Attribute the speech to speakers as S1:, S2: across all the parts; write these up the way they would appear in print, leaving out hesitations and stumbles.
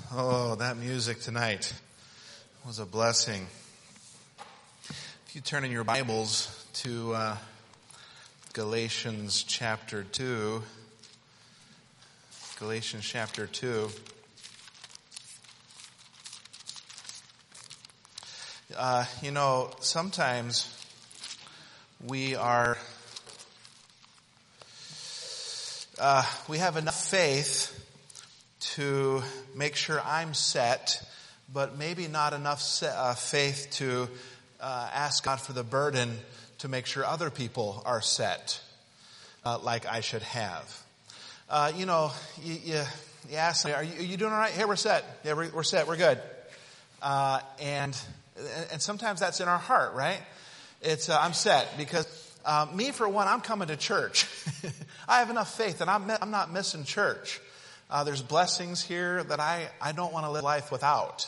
S1: Oh, that music tonight was a blessing. If you turn in your Bibles to Galatians chapter 2. Galatians chapter 2. Sometimes we have enough faith to make sure I'm set, but maybe not enough faith to ask God for the burden to make sure other people are set like I should have. You ask me, are you doing all right? Hey, we're set. Yeah, we're set. We're good. And sometimes that's in our heart, right? It's I'm set because me, for one, I'm coming to church. I have enough faith and I'm not missing church. There's blessings here that I don't want to live life without.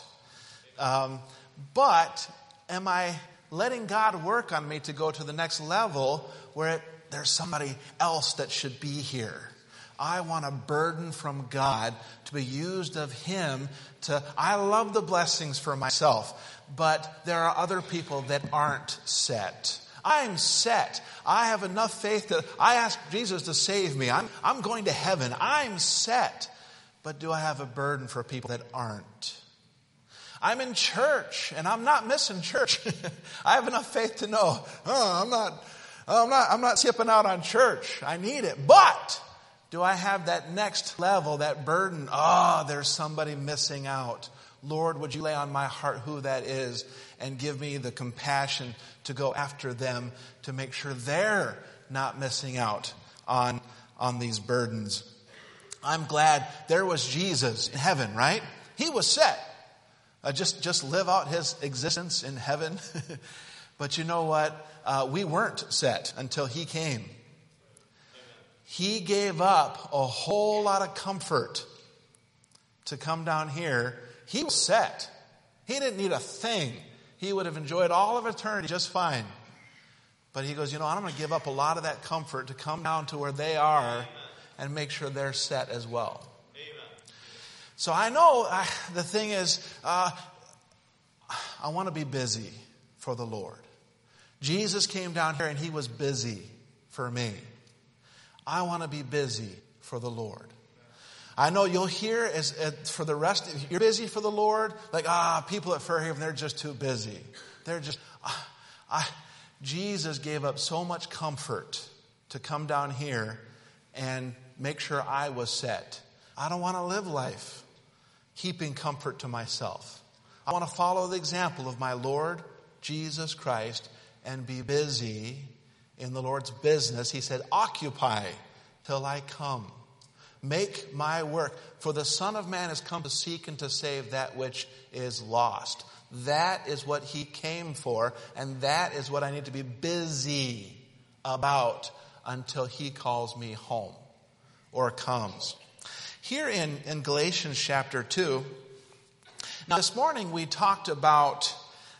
S1: But am I letting God work on me to go to the next level where there's somebody else that should be here? I want a burden from God to be used of Him I love the blessings for myself, but there are other people that aren't set. I'm set. I have enough faith that I ask Jesus to save me. I'm going to heaven. I'm set. But do I have a burden for people that aren't? I'm in church and I'm not missing church. I have enough faith to know, I'm not skipping out on church. I need it. But do I have that next level, that burden? There's somebody missing out. Lord, would you lay on my heart who that is and give me the compassion to go after them to make sure they're not missing out on these burdens. I'm glad there was Jesus in heaven, right? He was set. Just live out His existence in heaven. But you know what? We weren't set until He came. He gave up a whole lot of comfort to come down here. He was set. He didn't need a thing. He would have enjoyed all of eternity just fine. But He goes, I'm going to give up a lot of that comfort to come down to where they are and make sure they're set as well. Amen. So I know the thing is, I want to be busy for the Lord. Jesus came down here and He was busy for me. I want to be busy for the Lord. I know you'll hear for the rest, if you're busy for the Lord, like, people at Fairhaven, they're just too busy. They're just, Jesus gave up so much comfort to come down here and make sure I was set. I don't want to live life heaping comfort to myself. I want to follow the example of my Lord Jesus Christ and be busy in the Lord's business. He said, occupy till I come. Make my work. For the Son of Man has come to seek and to save that which is lost. That is what He came for, and that is what I need to be busy about until He calls me home or comes. Here in Galatians chapter 2, now this morning we talked about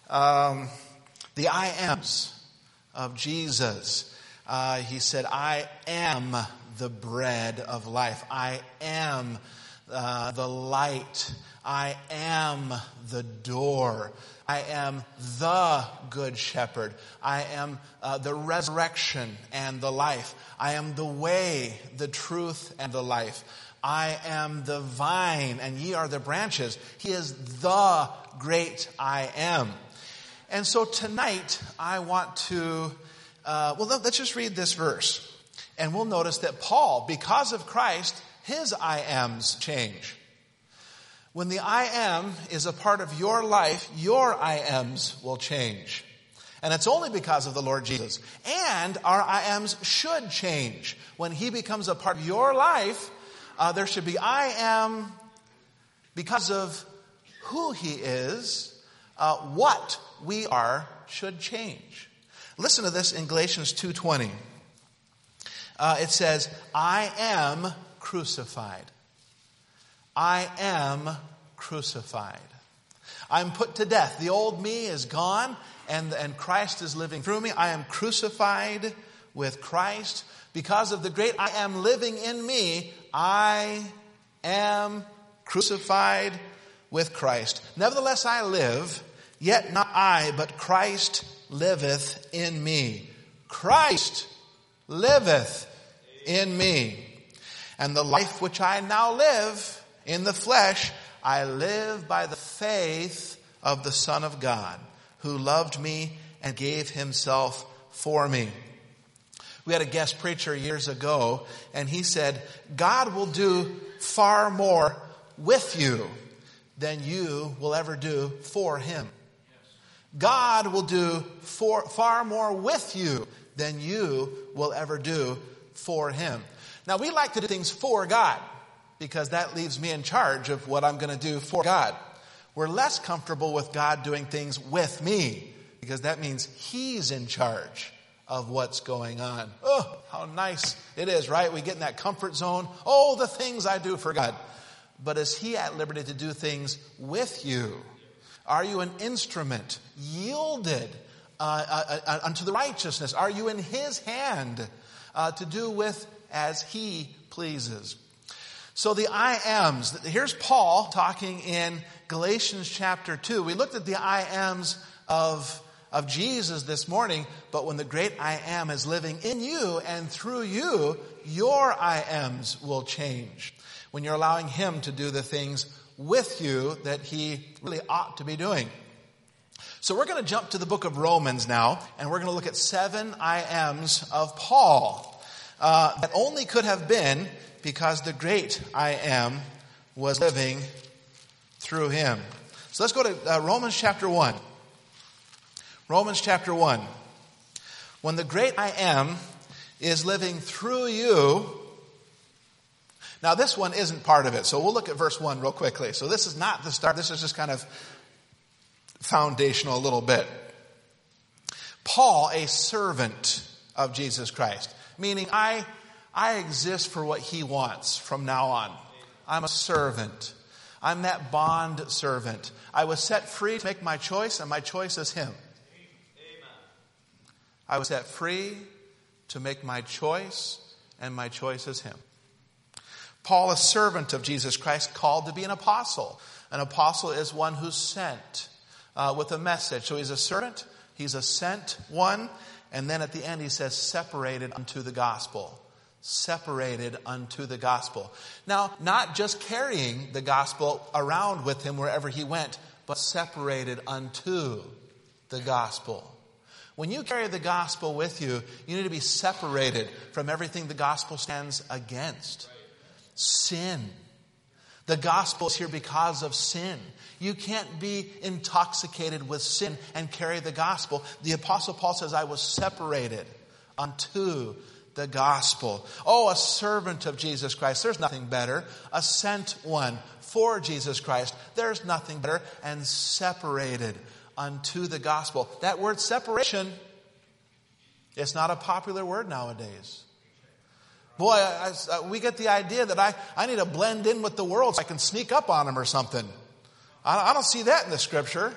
S1: the I ams of Jesus. He said, I am the bread of life. I am the light. I am the door. I am the good shepherd. I am the resurrection and the life. I am the way, the truth, and the life. I am the vine, and ye are the branches. He is the great I am. And so tonight, I want to, let's just read this verse. And we'll notice that Paul, because of Christ, his I ams change. When the I am is a part of your life, your I ams will change. And it's only because of the Lord Jesus. And our I ams should change. When He becomes a part of your life, there should be I am because of who He is. What we are should change. Listen to this in Galatians 2:20. It says, I am crucified. I am crucified. I'm put to death. The old me is gone and Christ is living through me. I am crucified with Christ. Because of the great I am living in me, I am crucified with Christ. Nevertheless I live, yet not I, but Christ liveth in me. Christ liveth in me. And the life which I now live in the flesh, I live by the faith of the Son of God, who loved me and gave himself for me. We had a guest preacher years ago, and he said, God will do far more with you than you will ever do for him. God will do far more with you than you will ever do for him. Now, we like to do things for God because that leaves me in charge of what I'm going to do for God. We're less comfortable with God doing things with me because that means he's in charge of what's going on. Oh, how nice it is, right? We get in that comfort zone. Oh, the things I do for God. But is he at liberty to do things with you? Are you an instrument yielded unto the righteousness? Are you in his hand to do with as he pleases? So the I ams. Here's Paul talking in Galatians chapter 2. We looked at the I ams of Jesus this morning, but when the great I am is living in you and through you, your I ams will change. When you're allowing him to do the things with you that he really ought to be doing. So we're going to jump to the book of Romans now, and we're going to look at 7 I ams of Paul that only could have been because the great I am was living through him. So let's go to Romans chapter 1. Romans chapter 1. When the great I am is living through you. Now this one isn't part of it, so we'll look at verse 1 real quickly. So this is not the start, this is just kind of foundational a little bit. Paul, a servant of Jesus Christ, meaning I exist for what he wants from now on. I'm a servant. I'm that bond servant. I was set free to make my choice, and my choice is him. I was set free to make my choice, and my choice is him. Paul, a servant of Jesus Christ, called to be an apostle. An apostle is one who's sent with a message. So he's a servant, he's a sent one, and then at the end he says, separated unto the gospel. Separated unto the gospel. Now, not just carrying the gospel around with him wherever he went, but separated unto the gospel. When you carry the gospel with you, you need to be separated from everything the gospel stands against. Sin. The gospel is here because of sin. You can't be intoxicated with sin and carry the gospel. The Apostle Paul says, I was separated unto the gospel. Oh, a servant of Jesus Christ. There's nothing better. A sent one for Jesus Christ. There's nothing better. And separated unto the gospel. That word separation, it's not a popular word nowadays. Boy, we get the idea that I need to blend in with the world so I can sneak up on them or something. I don't see that in the scripture.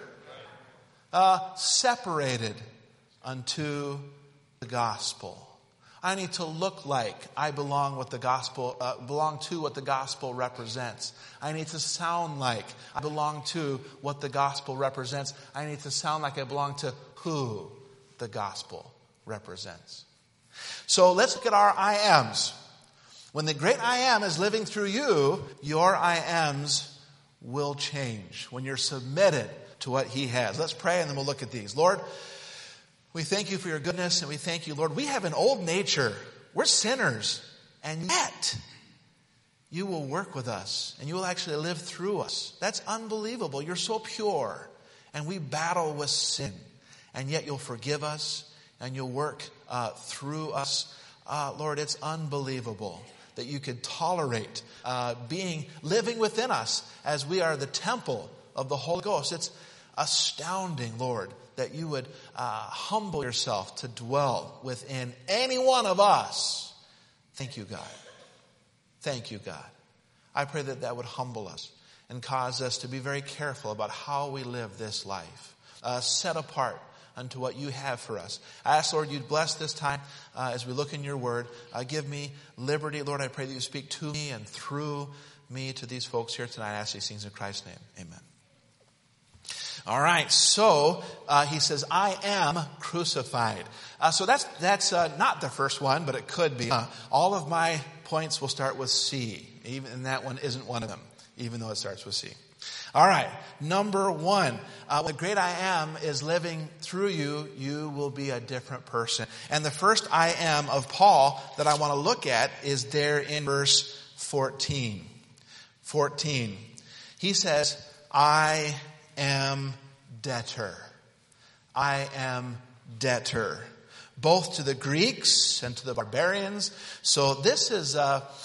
S1: Separated unto the gospel. I need to look like I belong with the gospel, belong to what the gospel represents. I need to sound like I belong to what the gospel represents. I need to sound like I belong to who the gospel represents. So let's look at our I ams. When the great I am is living through you, your I ams will change when you're submitted to what he has. Let's pray and then we'll look at these. Lord, we thank you for your goodness, and we thank you, Lord. We have an old nature. We're sinners. And yet, you will work with us, and you will actually live through us. That's unbelievable. You're so pure. And we battle with sin. And yet you'll forgive us, and you'll work through us. Lord, it's unbelievable that you could tolerate living within us as we are the temple of the Holy Ghost. It's astounding, Lord, that you would humble yourself to dwell within any one of us. Thank you, God. Thank you, God. I pray that that would humble us and cause us to be very careful about how we live this life, set apart unto what you have for us. I ask, Lord, you'd bless this time as we look in your word. Give me liberty, Lord. I pray that you speak to me and through me to these folks here tonight. I ask these things in Christ's name. Amen. All right, so he says, I am crucified. So that's not the first one, but it could be. All of my points will start with C, and that one isn't one of them, even though it starts with C. All right, number one, when the great I am is living through you, you will be a different person. And the first I am of Paul that I want to look at is there in verse 14. 14. He says, I am debtor. I am debtor. Both to the Greeks and to the barbarians. So this is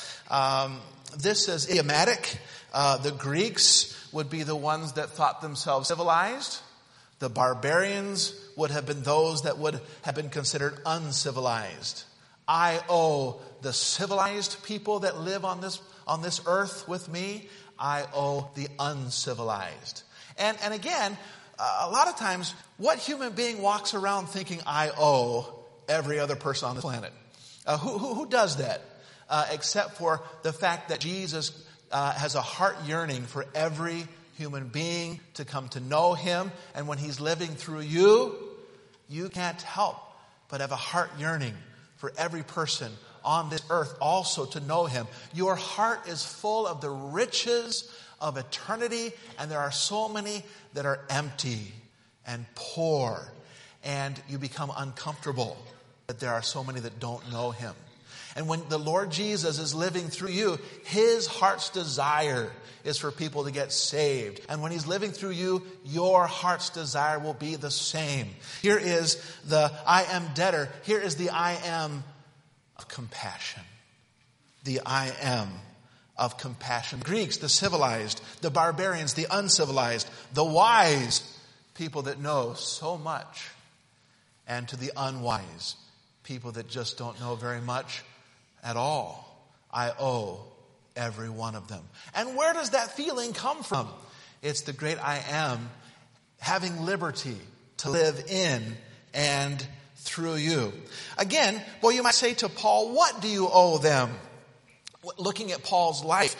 S1: idiomatic. The Greeks would be the ones that thought themselves civilized. The barbarians would have been those that would have been considered uncivilized. I owe the civilized people that live on this earth with me. I owe the uncivilized. And again, a lot of times, what human being walks around thinking I owe every other person on the planet? Who does that? Except for the fact that Jesus has a heart yearning for every human being to come to know him. And when he's living through you, you can't help but have a heart yearning for every person on this earth also to know him. Your heart is full of the riches of eternity, and there are so many that are empty and poor, and you become uncomfortable that there are so many that don't know him. And when the Lord Jesus is living through you, his heart's desire is for people to get saved. And when he's living through you, your heart's desire will be the same. Here is the I am debtor. Here is the I am of compassion. The I am of compassion. Greeks, the civilized. The barbarians, the uncivilized. The wise, people that know so much. And to the unwise, people that just don't know very much at all. I owe every one of them. And where does that feeling come from? It's the great I am having liberty to live in and through you. Again, well, you might say to Paul, what do you owe them? Looking at Paul's life,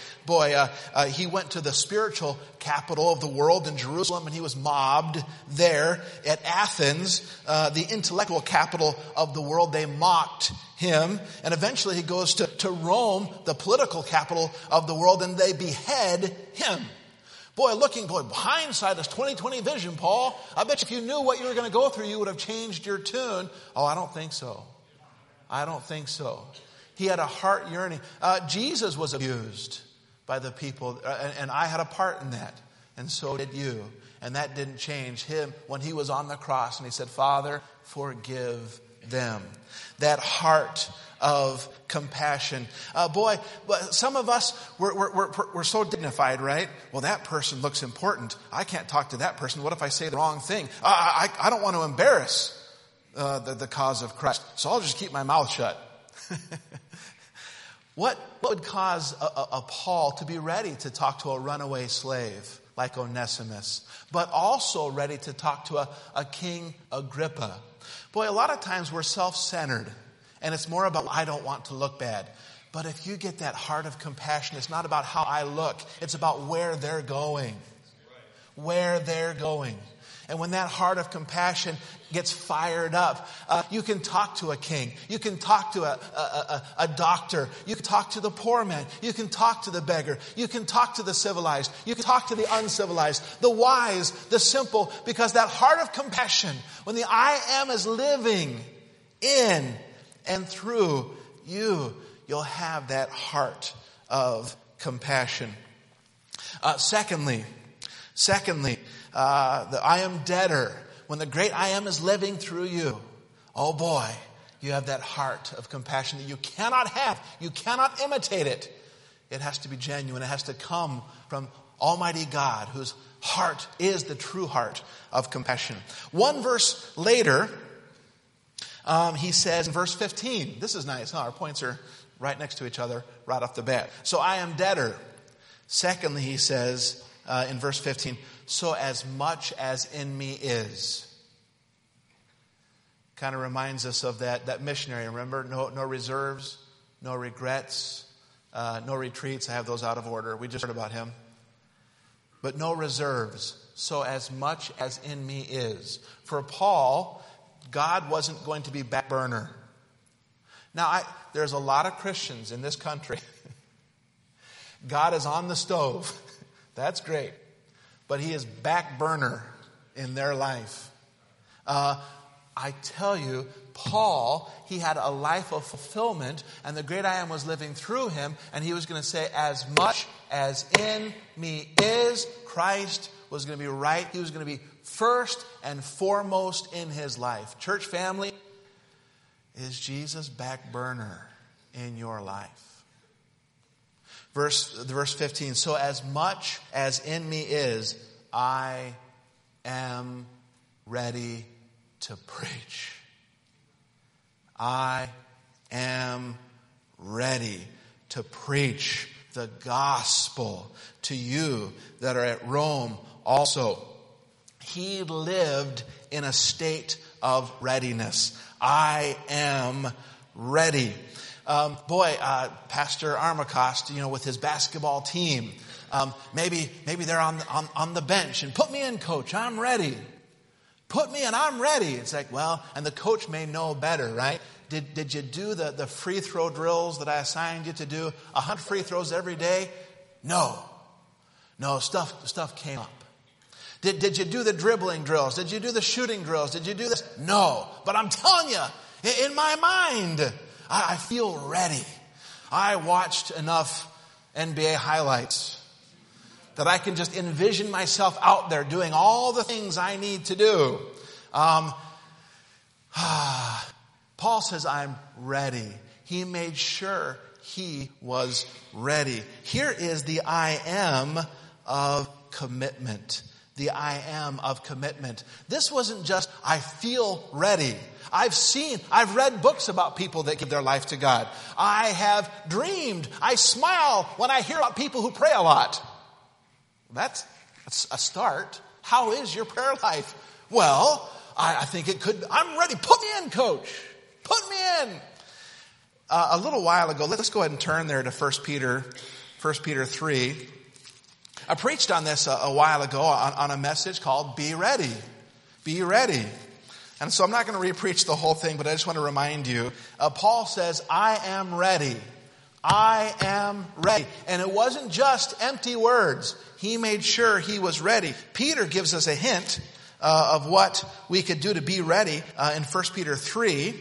S1: he went to the spiritual capital of the world in Jerusalem, and he was mobbed there. At Athens, the intellectual capital of the world, they mocked him. And eventually he goes to Rome, the political capital of the world, and they behead him. Hindsight is 20/20 vision, Paul. I bet if you knew what you were going to go through, you would have changed your tune. Oh, I don't think so. I don't think so. He had a heart yearning. Jesus was abused by the people, and I had a part in that, and so did you. And that didn't change him when he was on the cross, and he said, Father, forgive them. That heart of compassion. Some of us, we're so dignified, right? Well, that person looks important. I can't talk to that person. What if I say the wrong thing? I don't want to embarrass the cause of Christ, so I'll just keep my mouth shut. What would cause a Paul to be ready to talk to a runaway slave like Onesimus, but also ready to talk to a King Agrippa? A lot of times we're self-centered, and it's more about I don't want to look bad. But if you get that heart of compassion, it's not about how I look. It's about where they're going. Where they're going. And when that heart of compassion gets fired up, you can talk to a king. You can talk to a doctor. You can talk to the poor man. You can talk to the beggar. You can talk to the civilized. You can talk to the uncivilized, the wise, the simple, because that heart of compassion, when the I am is living in and through you, you'll have that heart of compassion. Secondly, the I am debtor. When the great I am is living through you, oh boy, you have that heart of compassion that you cannot have. You cannot imitate it. It has to be genuine. It has to come from Almighty God, whose heart is the true heart of compassion. One verse later, he says in verse 15, this is nice, huh? Our points are right next to each other right off the bat. So I am debtor. Secondly, he says in verse 15, so as much as in me is. Kind of reminds us of that missionary, remember? No reserves, no regrets, No retreats. I have those out of order. We just heard about him. But no reserves. So as much as in me is. For Paul, God wasn't going to be back burner. Now, there's a lot of Christians in this country. God is on the stove. That's great. But he is back burner in their life. I tell you, Paul, he had a life of fulfillment, and the great I am was living through him, and he was going to say, as much as in me is, Christ was going to be right. He was going to be first and foremost in his life. Church family, is Jesus back burner in your life? Verse 15, so as much as in me is, I am ready to preach. I am ready to preach the gospel to you that are at Rome also. He lived in a state of readiness. I am ready. Pastor Armacost, with his basketball team, maybe they're on the bench and put me in, coach. I'm ready. Put me in, I'm ready. It's like, well, and the coach may know better, right? Did you do the free throw drills that I assigned you to do? 100 free throws every day? No, stuff came up. Did you do the dribbling drills? Did you do the shooting drills? Did you do this? No, but I'm telling you, in my mind, I feel ready. I watched enough NBA highlights that I can just envision myself out there doing all the things I need to do. Paul says, I'm ready. He made sure he was ready. Here is the I am of commitment. The I am of commitment. This wasn't just, I feel ready. I've read books about people that give their life to God. I have dreamed. I smile when I hear about people who pray a lot. That's a start. How is your prayer life? Well, I think it could. I'm ready. Put me in, coach. Put me in. A little while ago, let's go ahead and turn there to 1 Peter 3. I preached on this a while ago on a message called Be Ready. Be ready. And so I'm not going to re-preach the whole thing, but I just want to remind you. Paul says, I am ready. I am ready. And it wasn't just empty words. He made sure he was ready. Peter gives us a hint of what we could do to be ready in 1 Peter 3.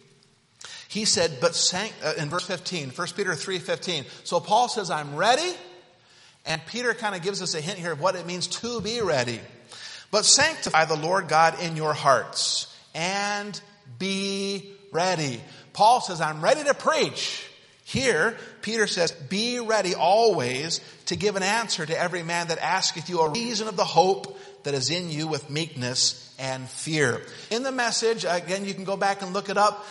S1: He said, in verse 15, 1 Peter 3:15. So Paul says, I'm ready. And Peter kind of gives us a hint here of what it means to be ready. But sanctify the Lord God in your hearts and be ready. Paul says, I'm ready to preach. Here, Peter says, be ready always to give an answer to every man that asketh you a reason of the hope that is in you with meekness and fear. In the message, again, you can go back and look it up,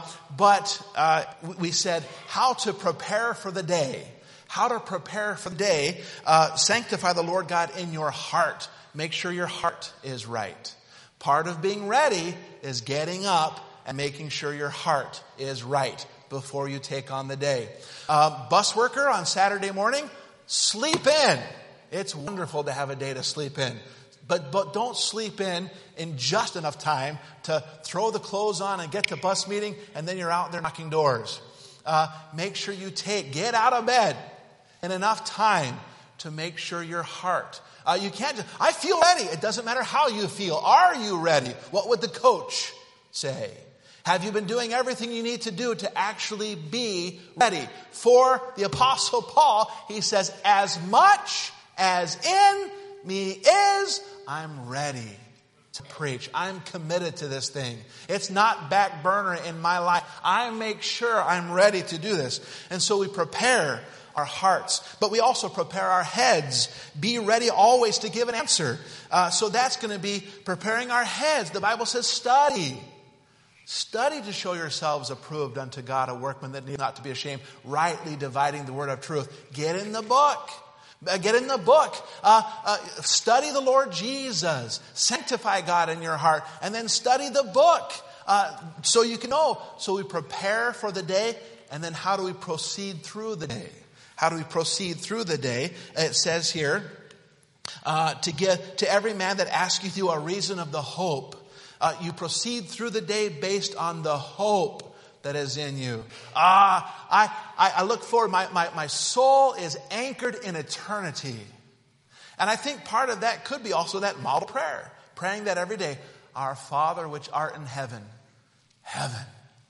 S1: but we said how to prepare for the day. How to prepare for the day. Sanctify the Lord God in your heart. Make sure your heart is right. Part of being ready is getting up and making sure your heart is right before you take on the day. Bus worker on Saturday morning, sleep in. It's wonderful to have a day to sleep in. But don't sleep in just enough time to throw the clothes on and get to bus meeting, and then you're out there knocking doors. Make sure you get out of bed in enough time to make sure your heart. You can't just, I feel ready. It doesn't matter how you feel. Are you ready? What would the coach say? Have you been doing everything you need to do to actually be ready? For the Apostle Paul, he says, as much as in me is, I'm ready to preach. I'm committed to this thing. It's not back burner in my life. I make sure I'm ready to do this. And so we prepare our hearts, but we also prepare our heads. Be ready always to give an answer. So that's going to be preparing our heads. The Bible says study. Study to show yourselves approved unto God, a workman that need not to be ashamed, rightly dividing the word of truth. Get in the book. Get in the book. Study the Lord Jesus. Sanctify God in your heart. And then study the book. So you can know. So we prepare for the day. And then how do we proceed through the day? How do we proceed through the day? It says here, to give to every man that asketh you a reason of the hope. You proceed through the day based on the hope that is in you. I look forward. My soul is anchored in eternity. And I think part of that could be also that model prayer. Praying that every day. Our Father which art in heaven. Heaven.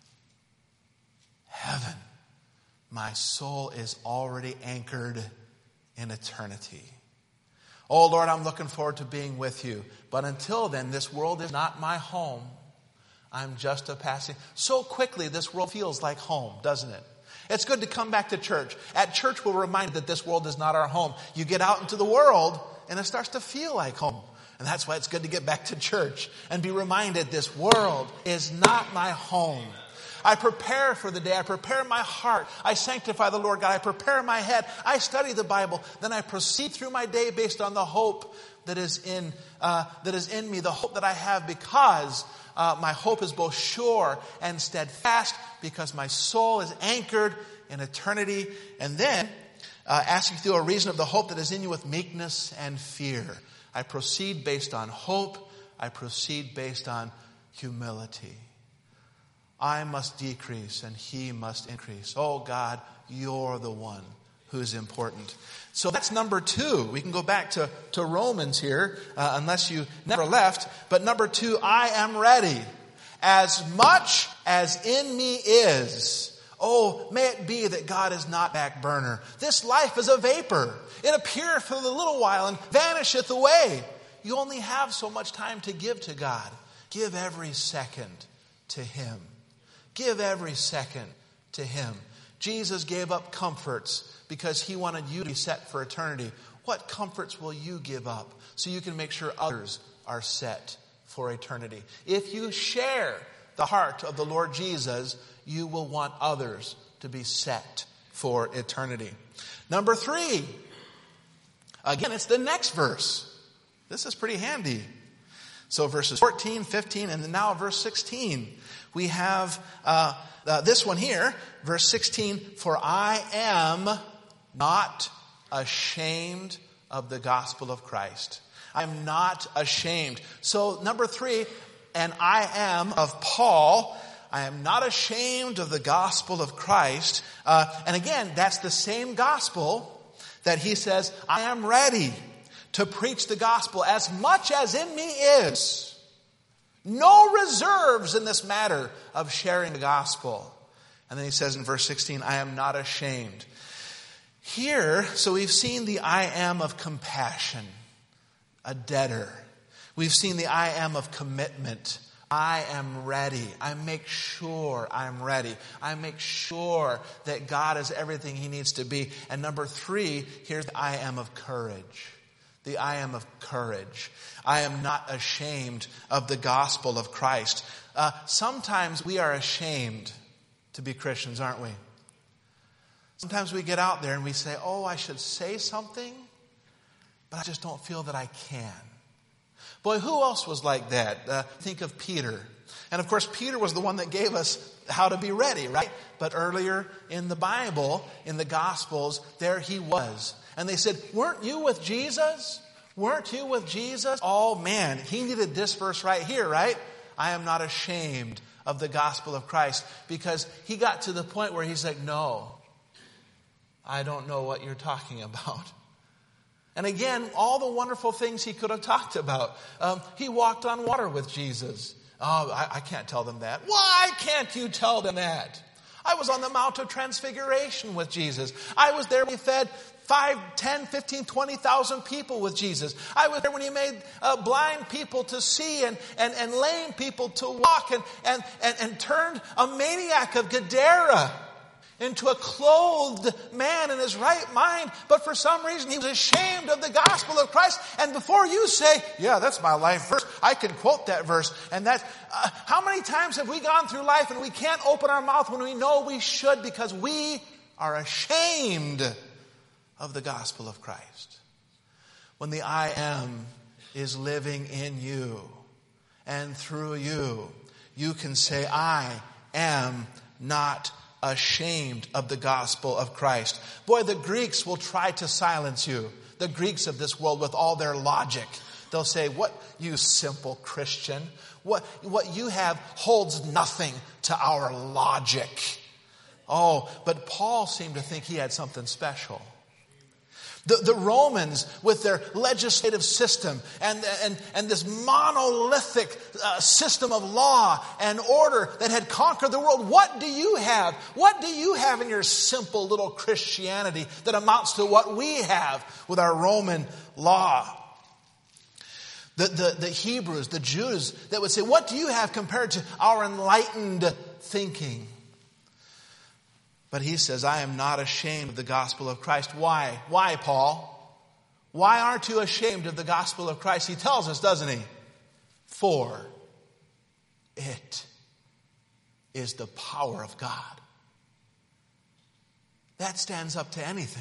S1: Heaven. My soul is already anchored in eternity. Oh Lord, I'm looking forward to being with you. But until then, this world is not my home. I'm just a passing. So quickly this world feels like home, doesn't it? It's good to come back to church. At church we're reminded that this world is not our home. You get out into the world and it starts to feel like home. And that's why it's good to get back to church and be reminded this world is not my home. I prepare for the day. I prepare my heart. I sanctify the Lord God. I prepare my head. I study the Bible. Then I proceed through my day based on the hope that is in me, the hope that I have, because my hope is both sure and steadfast, because my soul is anchored in eternity. And then asking through a reason of the hope that is in you with meekness and fear. I proceed based on hope. I proceed based on humility. I must decrease and he must increase. Oh God, you're the one who's important. So that's number 2. We can go back to Romans here, unless you never left. But number 2, I am ready. As much as in me is. Oh, may it be that God is not back burner. This life is a vapor. It appeareth for a little while and vanisheth away. You only have so much time to give to God. Give every second to him. Give every second to him. Jesus gave up comforts because he wanted you to be set for eternity. What comforts will you give up so you can make sure others are set for eternity? If you share the heart of the Lord Jesus, you will want others to be set for eternity. Number 3. Again, it's the next verse. This is pretty handy. So verses 14, 15, and then now verse 16. We have this one here, verse 16. For I am not ashamed of the gospel of Christ. I am not ashamed. So number 3, and I am of Paul. I am not ashamed of the gospel of Christ. And again, that's the same gospel that he says, I am ready to preach the gospel as much as in me is. No reserves in this matter of sharing the gospel. And then he says in verse 16, I am not ashamed. Here, so we've seen the I am of compassion, a debtor. We've seen the I am of commitment. I am ready. I make sure I'm ready. I make sure that God is everything he needs to be. And number 3, here's the I am of courage. The I am of courage. I am not ashamed of the gospel of Christ. Sometimes we are ashamed to be Christians, aren't we? Sometimes we get out there and we say, oh, I should say something, but I just don't feel that I can. Boy, who else was like that? Think of Peter. And of course, Peter was the one that gave us how to be ready, right? But earlier in the Bible, in the Gospels, there he was. And they said, weren't you with Jesus? Weren't you with Jesus? Oh man, he needed this verse right here, right? I am not ashamed of the gospel of Christ. Because he got to the point where he's like, no, I don't know what you're talking about. And again, all the wonderful things he could have talked about. He walked on water with Jesus. Oh, I can't tell them that. Why can't you tell them that? I was on the Mount of Transfiguration with Jesus. I was there when he fed 5, 10, 15, 20,000 people with Jesus. I was there when he made blind people to see and lame people to walk and turned a maniac of Gadara into a clothed man in his right mind. But for some reason, he was ashamed of the gospel of Christ. And before you say, yeah, that's my life verse, I can quote that verse. And that's, how many times have we gone through life and we can't open our mouth when we know we should because we are ashamed of the gospel of Christ? When the I am is living in you and through you, you can say, I am not ashamed of the gospel of Christ. Boy, the Greeks will try to silence you. The Greeks of this world with all their logic. They'll say, what, you simple Christian? What you have holds nothing to our logic. Oh, but Paul seemed to think he had something special. The Romans, with their legislative system and this monolithic system of law and order that had conquered the world, what do you have? What do you have in your simple little Christianity that amounts to what we have with our Roman law? The Hebrews, the Jews that would say, what do you have compared to our enlightened thinking? But he says, I am not ashamed of the gospel of Christ. Why? Why, Paul? Why aren't you ashamed of the gospel of Christ? He tells us, doesn't he? For it is the power of God. That stands up to anything.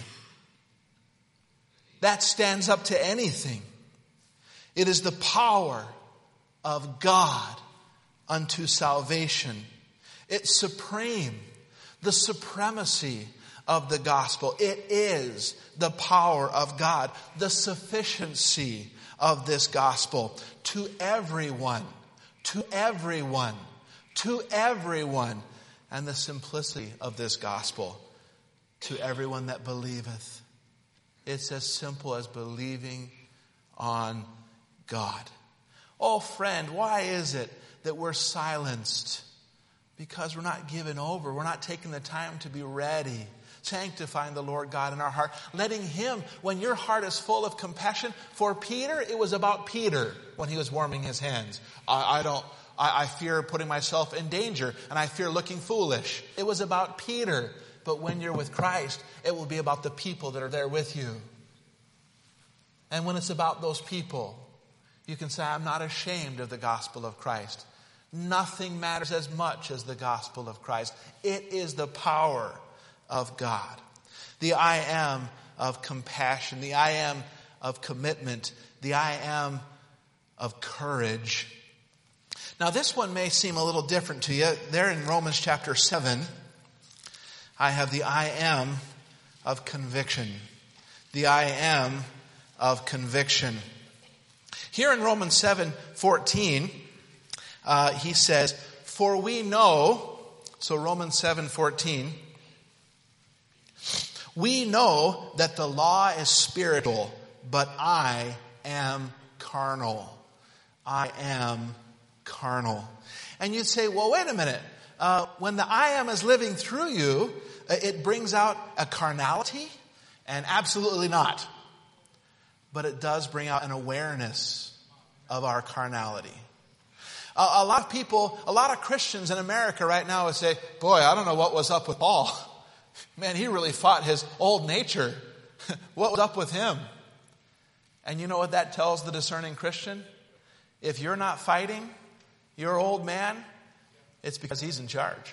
S1: That stands up to anything. It is the power of God unto salvation. It's supreme. The supremacy of the gospel. It is the power of God. The sufficiency of this gospel to everyone. To everyone. To everyone. And the simplicity of this gospel to everyone that believeth. It's as simple as believing on God. Oh, friend, why is it that we're silenced? Because we're not given over. We're not taking the time to be ready. Sanctifying the Lord God in our heart. Letting Him, when your heart is full of compassion. For Peter, it was about Peter when he was warming his hands. I fear putting myself in danger. And I fear looking foolish. It was about Peter. But when you're with Christ, it will be about the people that are there with you. And when it's about those people, you can say, I'm not ashamed of the gospel of Christ. Nothing matters as much as the gospel of Christ. It is the power of God. The I am of compassion. The I am of commitment. The I am of courage. Now this one may seem a little different to you. There in Romans chapter 7, I have the I am of conviction. The I am of conviction. Here in Romans 7:14, he says, for we know, so Romans 7:14, we know that the law is spiritual, but I am carnal. I am carnal. And you'd say, well, wait a minute. When the I am is living through you, it brings out a carnality? And absolutely not. But it does bring out an awareness of our carnality. A lot of people, a lot of Christians in America right now would say, boy, I don't know what was up with Paul. Man, he really fought his old nature. What was up with him? And you know what that tells the discerning Christian? If you're not fighting your old man, it's because he's in charge.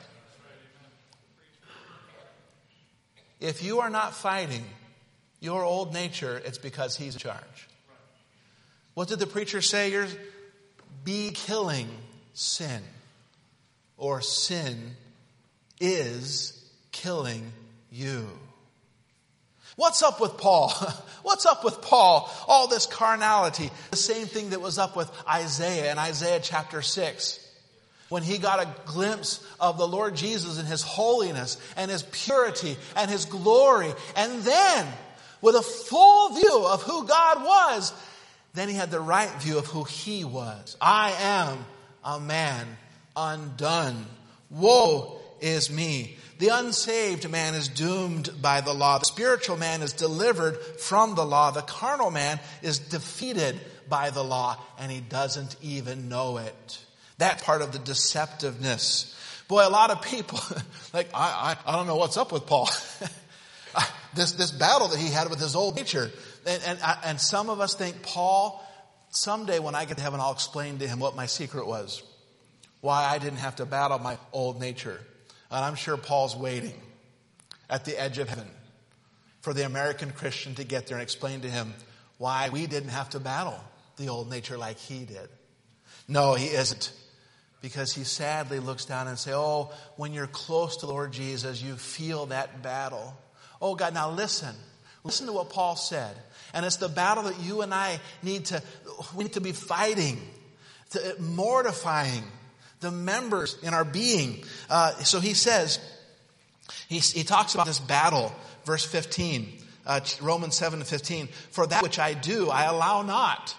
S1: If you are not fighting your old nature, it's because he's in charge. What did the preacher say? Be killing sin. Or sin is killing you. What's up with Paul? What's up with Paul? All this carnality. The same thing that was up with Isaiah in Isaiah chapter 6. When he got a glimpse of the Lord Jesus and His holiness and His purity and His glory. And then, with a full view of who God was, then he had the right view of who he was. I am a man undone. Woe is me. The unsaved man is doomed by the law. The spiritual man is delivered from the law. The carnal man is defeated by the law, and he doesn't even know it. That part of the deceptiveness. Boy, a lot of people, like, I don't know what's up with Paul. This battle that he had with his old nature. And some of us think, Paul, someday when I get to heaven, I'll explain to him what my secret was. Why I didn't have to battle my old nature. And I'm sure Paul's waiting at the edge of heaven for the American Christian to get there and explain to him why we didn't have to battle the old nature like he did. No, he isn't. because he sadly looks down and says, oh, when you're close to the Lord Jesus, you feel that battle. Oh, God, now listen. Listen to what Paul said. And it's the battle that you and I need to be fighting, mortifying the members in our being. So he says, he talks about this battle, verse 15, Romans 7:15. For that which I do, I allow not.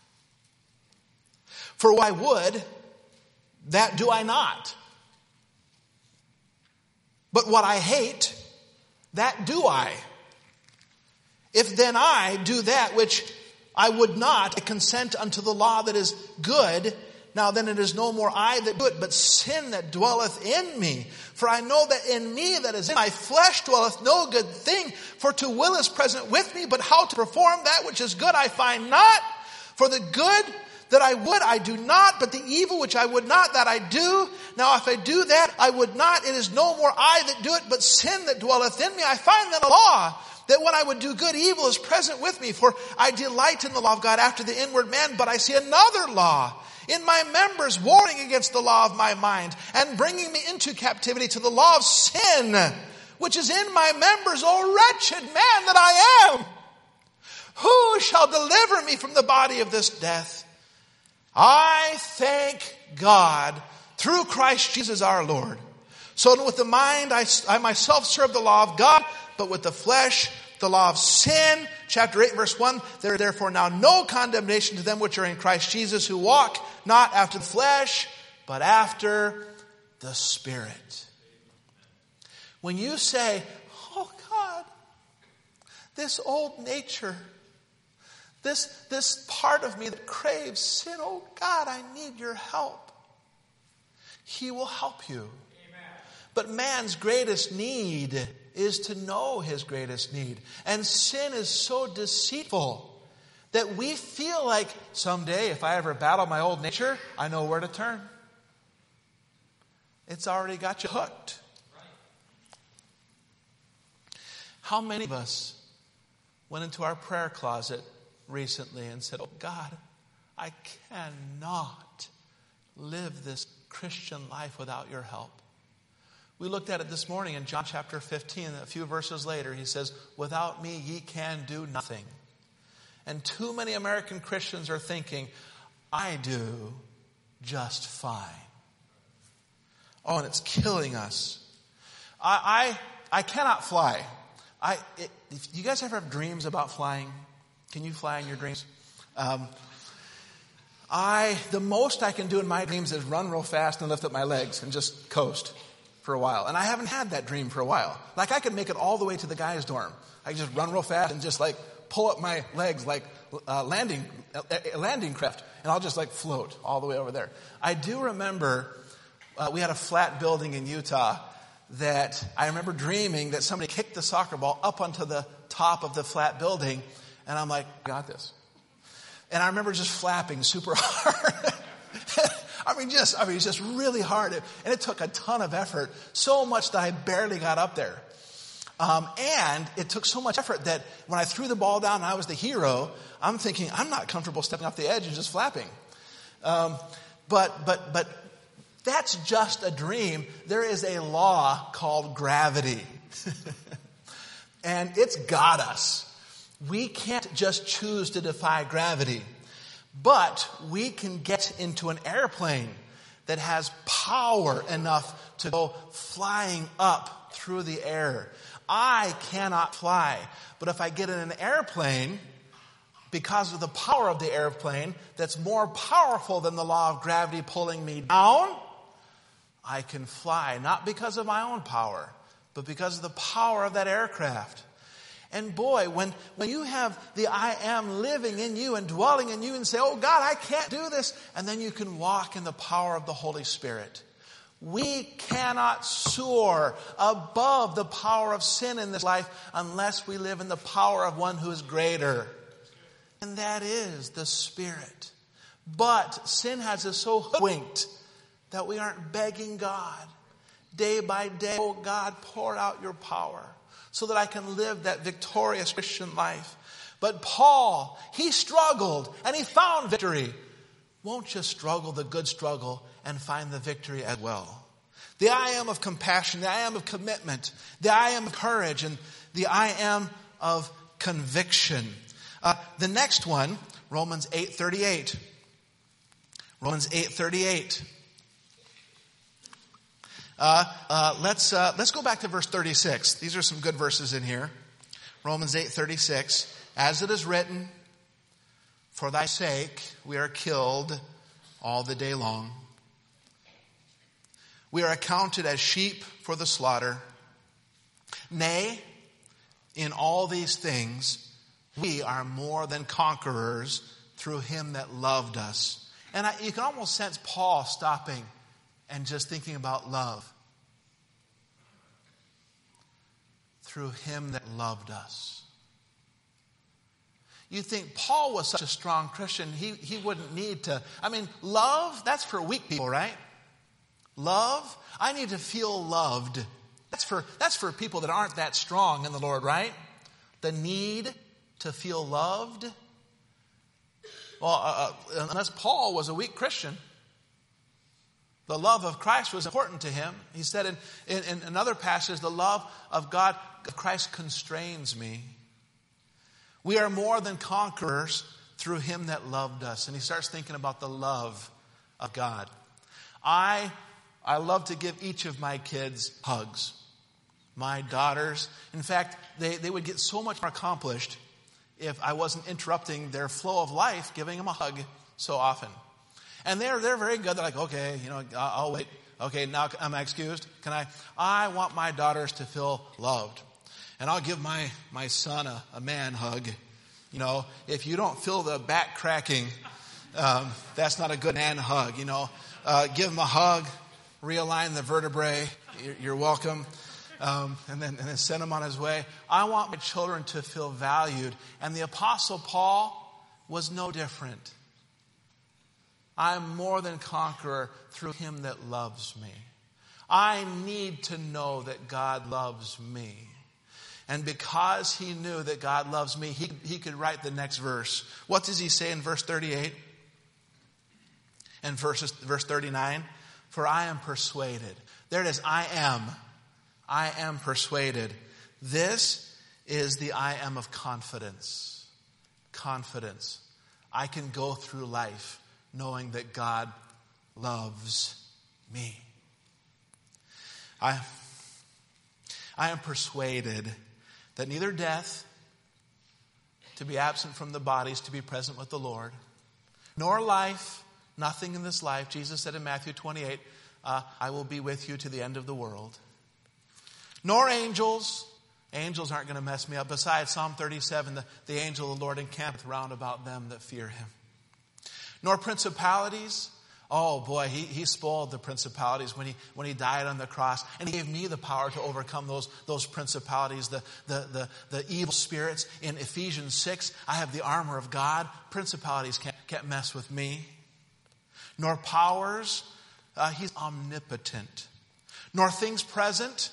S1: For what I would, that do I not. But what I hate, that do I. If then I do that which I would not, I consent unto the law that is good. Now then it is no more I that do it, but sin that dwelleth in me. For I know that in me that is in my flesh dwelleth no good thing. For to will is present with me, but how to perform that which is good I find not. For the good that I would, I do not, but the evil which I would not, that I do. Now if I do that, I would not. It is no more I that do it, but sin that dwelleth in me. I find then a law, that when I would do good, evil is present with me. For I delight in the law of God after the inward man, but I see another law in my members, warring against the law of my mind, and bringing me into captivity to the law of sin, which is in my members. O wretched man that I am, who shall deliver me from the body of this death? I thank God through Christ Jesus our Lord. So with the mind I myself serve the law of God, but with the flesh the law of sin. Chapter 8 verse 1, there is therefore now no condemnation to them which are in Christ Jesus, who walk not after the flesh, but after the Spirit. When you say, oh God, this old nature, this part of me that craves sin, oh God, I need your help. He will help you. Amen. But man's greatest need is to know his greatest need. And sin is so deceitful that we feel like someday, if I ever battle my old nature, I know where to turn. It's already got you hooked. How many of us went into our prayer closet recently and said, oh God, I cannot live this Christian life without your help. We looked at it this morning in John chapter 15. A few verses later, he says, without me ye can do nothing. And too many American Christians are thinking, I do just fine. Oh, and it's killing us. I cannot fly. You guys ever have dreams about flying? Can you fly in your dreams? The most I can do in my dreams is run real fast and lift up my legs and just coast for a while. And I haven't had that dream for a while. Like I could make it all the way to the guy's dorm. I could just run real fast and just like pull up my legs like landing craft. And I'll just like float all the way over there. I do remember we had a flat building in Utah that I remember dreaming that somebody kicked the soccer ball up onto the top of the flat building. And I'm like, got this. And I remember just flapping super hard. It's just really hard. And it took a ton of effort. So much that I barely got up there. And it took so much effort that when I threw the ball down and I was the hero, I'm thinking, I'm not comfortable stepping off the edge and just flapping. But that's just a dream. There is a law called gravity. And it's got us. We can't just choose to defy gravity. But we can get into an airplane that has power enough to go flying up through the air. I cannot fly. But if I get in an airplane, because of the power of the airplane, that's more powerful than the law of gravity pulling me down, I can fly. Not because of my own power, but because of the power of that aircraft. And boy, when you have the I am living in you and dwelling in you and say, oh God, I can't do this. And then you can walk in the power of the Holy Spirit. We cannot soar above the power of sin in this life unless we live in the power of one who is greater. And that is the Spirit. But sin has us so hoodwinked that we aren't begging God day by day, oh God, pour out your power, so that I can live that victorious Christian life. But Paul, he struggled and he found victory won't just struggle the good struggle and find the victory as well. The I am of compassion, the I am of commitment, the I am of courage, and the I am of conviction. The next one, Romans 8:38. Romans 8:38. Let's go back to verse 36. These are some good verses in here. Romans 8:36. As it is written, for thy sake we are killed all the day long. We are accounted as sheep for the slaughter. Nay, in all these things, we are more than conquerors through him that loved us. And you can almost sense Paul stopping and just thinking about love. Through him that loved us. You think Paul was such a strong Christian, he wouldn't need to. I mean, love, that's for weak people, right? Love, I need to feel loved. That's for people that aren't that strong in the Lord, right? The need to feel loved. Well, unless Paul was a weak Christian, the love of Christ was important to him. He said in another passage, the love of God, of Christ constrains me. We are more than conquerors through him that loved us. And he starts thinking about the love of God. I love to give each of my kids hugs. My daughters, in fact, they would get so much more accomplished if I wasn't interrupting their flow of life, giving them a hug so often. And they're very good. They're like, okay, I'll wait. Okay, now am I excused? I want my daughters to feel loved. And I'll give my son a man hug. If you don't feel the back cracking, that's not a good man hug. Give him a hug, realign the vertebrae. You're welcome. And then send him on his way. I want my children to feel valued. And the Apostle Paul was no different. I'm more than conqueror through him that loves me. I need to know that God loves me. And because he knew that God loves me, he could write the next verse. What does he say in verse 38? And verse 39? For I am persuaded. There it is. I am persuaded. This is the I am of confidence. Confidence. I can go through life knowing that God loves me. I am persuaded that neither death, to be absent from the bodies, to be present with the Lord, nor life, nothing in this life. Jesus said in Matthew 28, I will be with you to the end of the world. Nor angels. Angels aren't going to mess me up. Besides, Psalm 37, the angel of the Lord encampeth round about them that fear him. Nor principalities. Oh boy, he spoiled the principalities when he died on the cross. And he gave me the power to overcome those principalities, the evil spirits. In Ephesians 6, I have the armor of God. Principalities can't mess with me. Nor powers. He's omnipotent. Nor things present.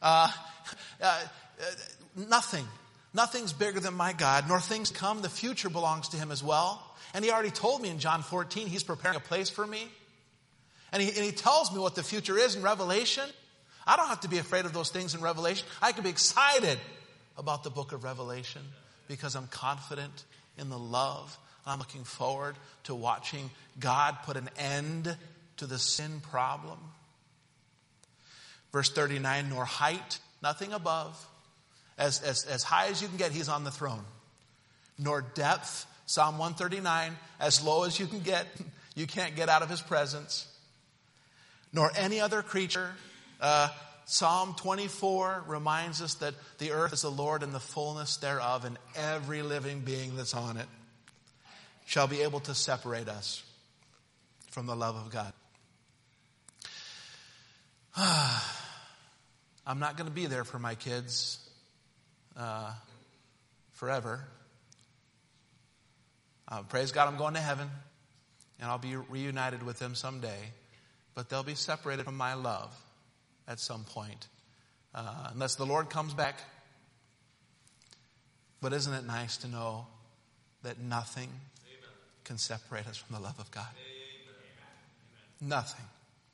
S1: Nothing. Nothing's bigger than my God. Nor things come. The future belongs to him as well. And he already told me in John 14, he's preparing a place for me. And he tells me what the future is in Revelation. I don't have to be afraid of those things in Revelation. I can be excited about the book of Revelation because I'm confident in the love. I'm looking forward to watching God put an end to the sin problem. Verse 39, nor height, nothing above. As high as you can get, he's on the throne. Nor depth, Psalm 139, as low as you can get, you can't get out of his presence. Nor any other creature. Psalm 24 reminds us that the earth is the Lord and the fullness thereof, and every living being that's on it shall be able to separate us from the love of God. I'm not going to be there for my kids forever. Praise God, I'm going to heaven, and I'll be reunited with them someday. But they'll be separated from my love at some point, unless the Lord comes back. But isn't it nice to know that nothing can separate us from the love of God? Nothing.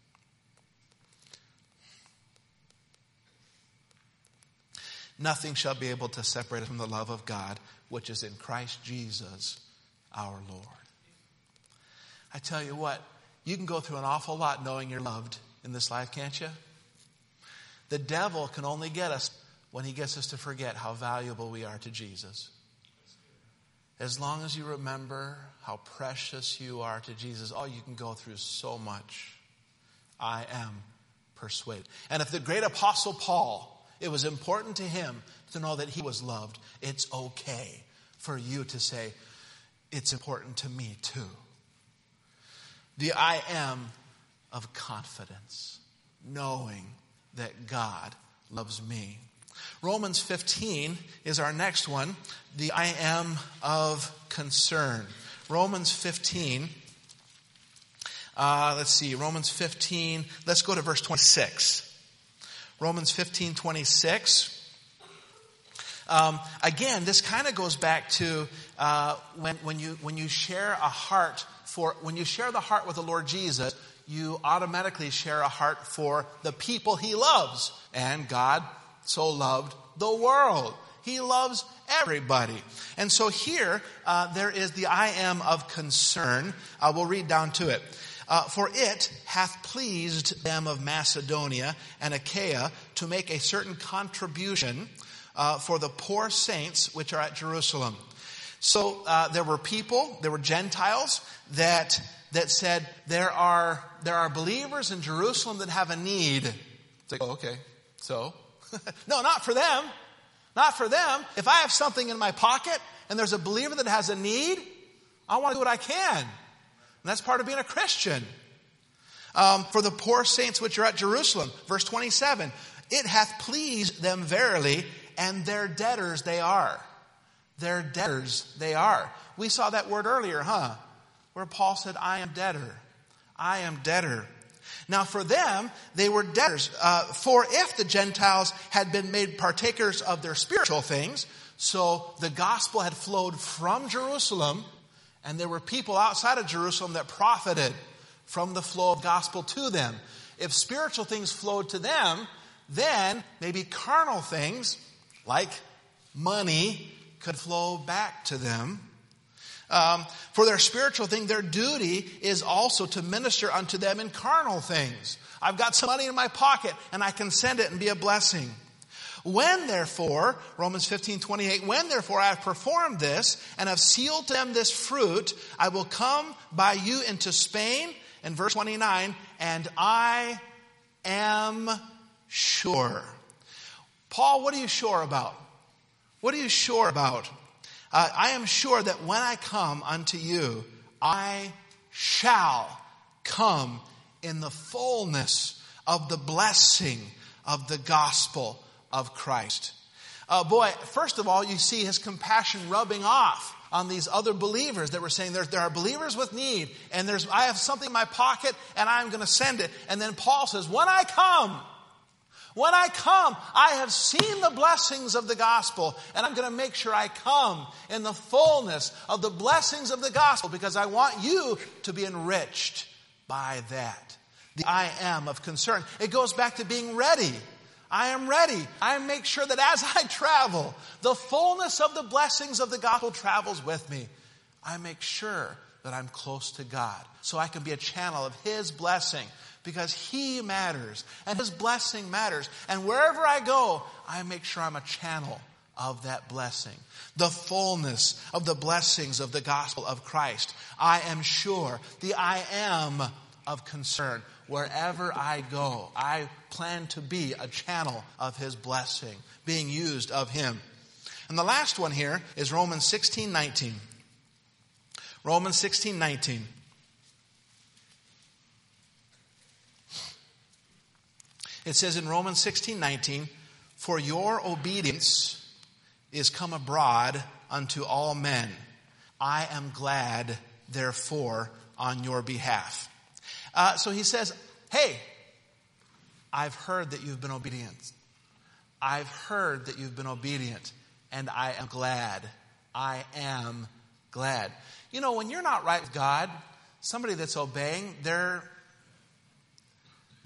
S1: Nothing shall be able to separate us from the love of God, which is in Christ Jesus our Lord. I tell you what, you can go through an awful lot knowing you're loved in this life, can't you? The devil can only get us when he gets us to forget how valuable we are to Jesus. As long as you remember how precious you are to Jesus, oh, you can go through so much. I am persuaded. And if the great apostle Paul, it was important to him to know that he was loved, it's okay for you to say, it's important to me too. The I am of confidence, knowing that God loves me. Romans 15 is our next one, the I am of concern. Romans 15, Romans 15, let's go to verse 26. Romans 15:26. Again, this kind of goes back to when you share a heart when you share the heart with the Lord Jesus, you automatically share a heart for the people he loves. And God so loved the world. He loves everybody. And so here, there is the I am of concern. We'll read down to it. For it hath pleased them of Macedonia and Achaia to make a certain contribution for the poor saints which are at Jerusalem. So there were Gentiles that said there are believers in Jerusalem that have a need. It's like, oh, okay, so no, not for them. Not for them. If I have something in my pocket and there's a believer that has a need, I want to do what I can. And that's part of being a Christian. For the poor saints which are at Jerusalem. Verse 27. It hath pleased them verily, and their debtors they are. Their debtors they are. We saw that word earlier, where Paul said, I am debtor. I am debtor. Now for them, they were debtors. For if the Gentiles had been made partakers of their spiritual things, so the gospel had flowed from Jerusalem, and there were people outside of Jerusalem that profited from the flow of gospel to them. If spiritual things flowed to them, then maybe carnal things like money could flow back to them. For their spiritual thing, their duty is also to minister unto them in carnal things. I've got some money in my pocket and I can send it and be a blessing. When therefore, Romans 15:28, when therefore I have performed this and have sealed to them this fruit, I will come by you into Spain. And verse 29, and I am sure. Paul, what are you sure about? What are you sure about? I am sure that when I come unto you, I shall come in the fullness of the blessing of the gospel of Christ. First of all, you see his compassion rubbing off on these other believers that were saying there are believers with need, and I have something in my pocket and I'm going to send it. And then Paul says, when I come, I have seen the blessings of the gospel, and I'm going to make sure I come in the fullness of the blessings of the gospel because I want you to be enriched by that. The I am of concern. It goes back to being ready. I am ready. I make sure that as I travel, the fullness of the blessings of the gospel travels with me. I make sure that I'm close to God so I can be a channel of his blessing because he matters and his blessing matters. And wherever I go, I make sure I'm a channel of that blessing. The fullness of the blessings of the gospel of Christ. I am sure. The I am of concern. Wherever I go, I plan to be a channel of his blessing, being used of him. And the last one here is Romans 16:19. Romans 16:19. It says in Romans 16:19, for your obedience is come abroad unto all men. I am glad, therefore, on your behalf. So he says, hey, I've heard that you've been obedient. I've heard that you've been obedient, and I am glad. I am glad. You know, when you're not right with God, somebody that's obeying, they're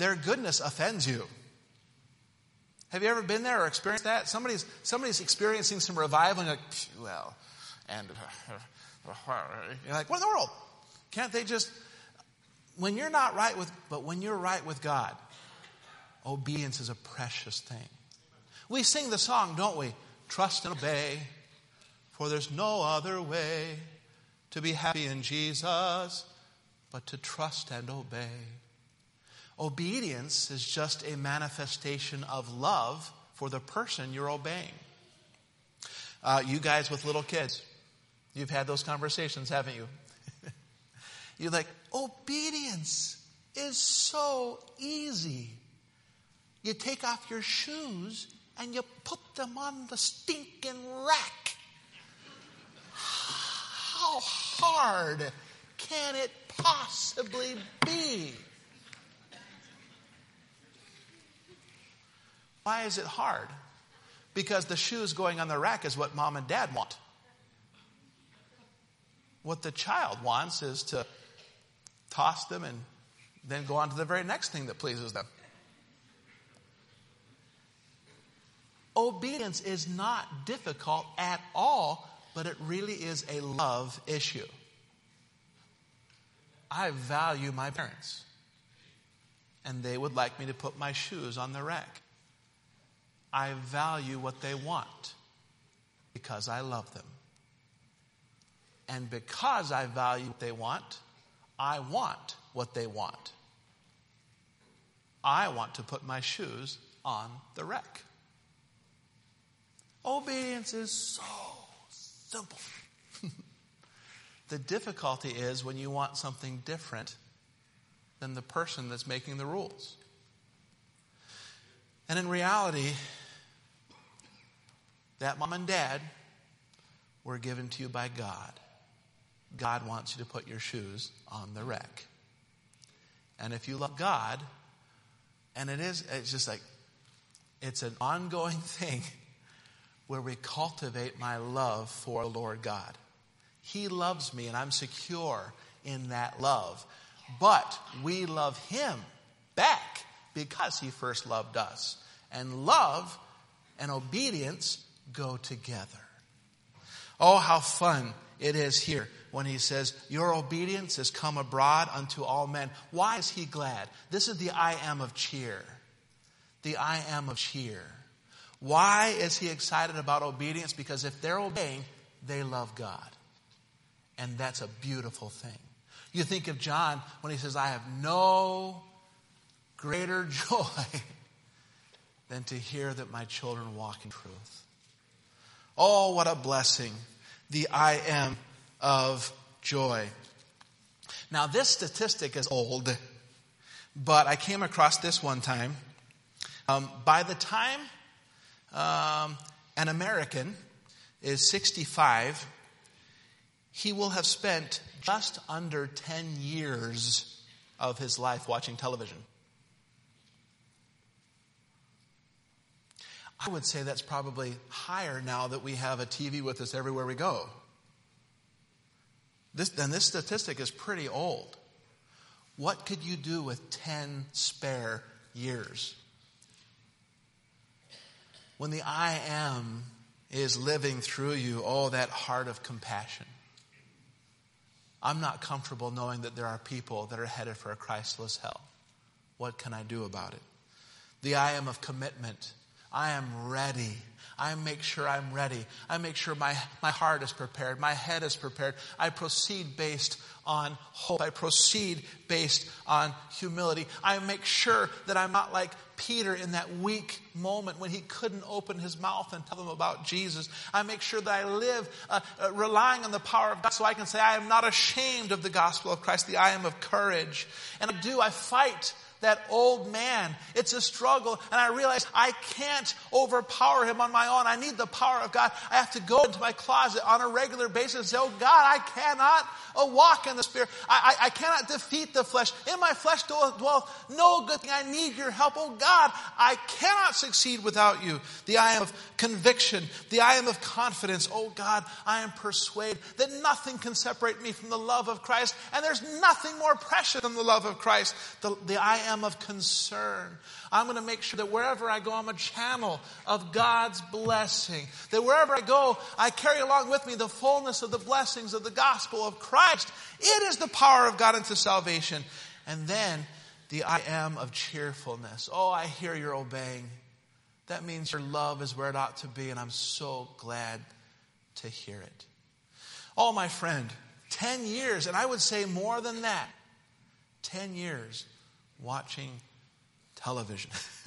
S1: their goodness offends you. Have you ever been there or experienced that? Somebody's experiencing some revival and you're like, well, and you're like, what in the world? Can't they just, when you're right with God, obedience is a precious thing. We sing the song, don't we? Trust and obey, for there's no other way to be happy in Jesus but to trust and obey. Obedience is just a manifestation of love for the person you're obeying. You guys with little kids, you've had those conversations, haven't you? You're like, obedience is so easy. You take off your shoes and you put them on the stinking rack. How hard can it possibly be? Why is it hard? Because the shoes going on the rack is what mom and dad want. What the child wants is to toss them and then go on to the very next thing that pleases them. Obedience is not difficult at all, but it really is a love issue. I value my parents, and they would like me to put my shoes on the rack. I value what they want because I love them. And because I value what they want, I want what they want. I want to put my shoes on the rack. Obedience is so simple. The difficulty is when you want something different than the person that's making the rules. And in reality, that mom and dad were given to you by God. God wants you to put your shoes on the rack. And if you love God, and it's just like, it's an ongoing thing where we cultivate my love for Lord God. He loves me and I'm secure in that love. But we love Him back because He first loved us. And love and obedience go together. Oh, how fun it is here when He says, your obedience has come abroad unto all men. Why is He glad? This is the I am of cheer. The I am of cheer. Why is He excited about obedience? Because if they're obeying, they love God. And that's a beautiful thing. You think of John when he says, I have no greater joy than to hear that my children walk in truth. Oh, what a blessing. The I am of joy. Now, this statistic is old, but I came across this one time. By the time an American is 65, he will have spent just under 10 years of his life watching television. I would say that's probably higher now that we have a TV with us everywhere we go. This statistic is pretty old. What could you do with 10 spare years? When the I am is living through you, oh, that heart of compassion. I'm not comfortable knowing that there are people that are headed for a Christless hell. What can I do about it? The I am of commitment. I am ready. I make sure I'm ready. I make sure my heart is prepared. My head is prepared. I proceed based on hope. I proceed based on humility. I make sure that I'm not like Peter in that weak moment when he couldn't open his mouth and tell them about Jesus. I make sure that I live relying on the power of God so I can say I am not ashamed of the gospel of Christ. The I am of courage. And I fight that old man. It's a struggle. And I realize I can't overpower him on my own. I need the power of God. I have to go into my closet on a regular basis and say, oh God, I cannot walk in the Spirit. I cannot defeat the flesh. In my flesh dwell no good thing. I need your help. Oh God, I cannot succeed without you. The I am of conviction. The I am of confidence. Oh God, I am persuaded that nothing can separate me from the love of Christ. And there's nothing more precious than the love of Christ. The I am am of concern. I'm going to make sure that wherever I go, I'm a channel of God's blessing. That wherever I go, I carry along with me the fullness of the blessings of the gospel of Christ. It is the power of God unto salvation. And then the I am of cheerfulness. Oh, I hear you're obeying. That means your love is where it ought to be, and I'm so glad to hear it. Oh, my friend, 10 years, and I would say more than that, 10 years watching television.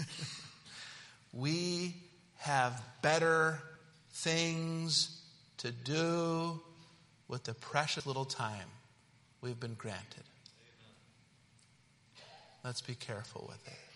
S1: We have better things to do with the precious little time we've been granted. Let's be careful with it.